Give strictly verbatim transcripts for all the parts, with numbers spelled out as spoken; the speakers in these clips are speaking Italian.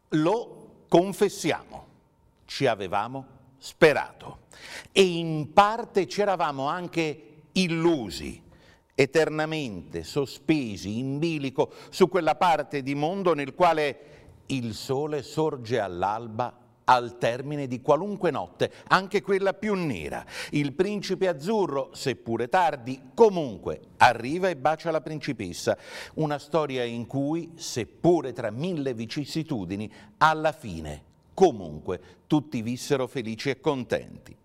Lo confessiamo, ci avevamo sperato e in parte ci eravamo anche illusi, eternamente sospesi in bilico su quella parte di mondo nel quale il sole sorge all'alba al termine di qualunque notte, anche quella più nera. Il principe azzurro, seppure tardi, comunque arriva e bacia la principessa. Una storia in cui, seppure tra mille vicissitudini, alla fine, comunque, tutti vissero felici e contenti.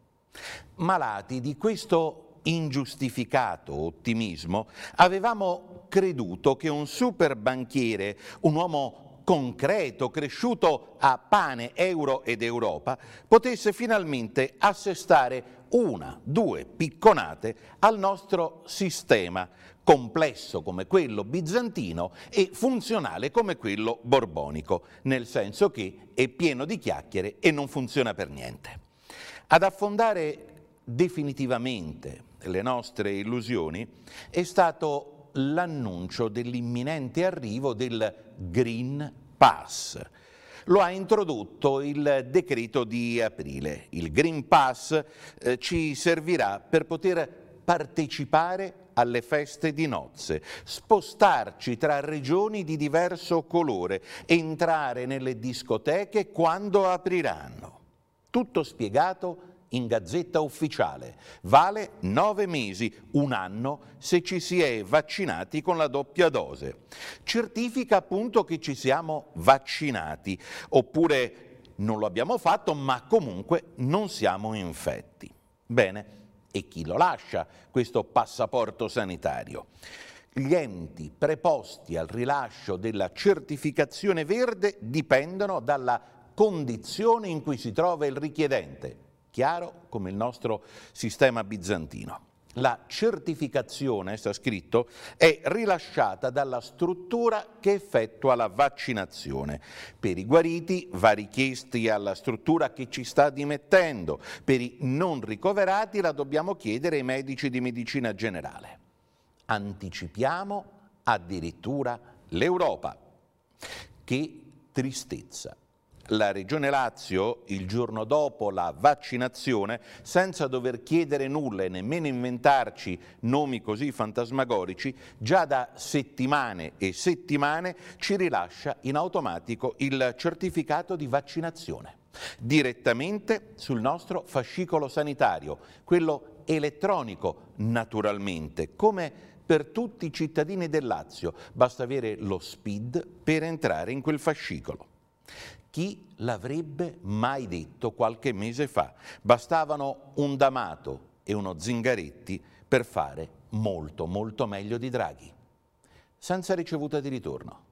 Malati di questo ingiustificato ottimismo, avevamo creduto che un super banchiere, un uomo concreto, cresciuto a pane, euro ed Europa, potesse finalmente assestare una, due picconate al nostro sistema, complesso come quello bizantino e funzionale come quello borbonico, nel senso che è pieno di chiacchiere e non funziona per niente. Ad affondare definitivamente le nostre illusioni è stato l'annuncio dell'imminente arrivo del Green Pass. Lo ha introdotto il decreto di aprile. Il Green Pass eh, ci servirà per poter partecipare alle feste di nozze, spostarci tra regioni di diverso colore, entrare nelle discoteche quando apriranno. Tutto spiegato in Gazzetta Ufficiale. Vale nove mesi, un anno se ci si è vaccinati con la doppia dose. Certifica appunto che ci siamo vaccinati, oppure non lo abbiamo fatto ma comunque non siamo infetti. Bene, e chi lo lascia questo passaporto sanitario? Gli enti preposti al rilascio della certificazione verde dipendono dalla condizione in cui si trova il richiedente. Chiaro come il nostro sistema bizantino. La certificazione, sta scritto, è rilasciata dalla struttura che effettua la vaccinazione. Per i guariti va richiesti alla struttura che ci sta dimettendo, per i non ricoverati la dobbiamo chiedere ai medici di medicina generale. Anticipiamo addirittura l'Europa. Che tristezza! La Regione Lazio, il giorno dopo la vaccinazione, senza dover chiedere nulla e nemmeno inventarci nomi così fantasmagorici, già da settimane e settimane ci rilascia in automatico il certificato di vaccinazione, direttamente sul nostro fascicolo sanitario, quello elettronico naturalmente, come per tutti i cittadini del Lazio, basta avere lo S P I D per entrare in quel fascicolo. Chi l'avrebbe mai detto qualche mese fa? Bastavano un D'Amato e uno Zingaretti per fare molto molto meglio di Draghi, senza ricevuta di ritorno.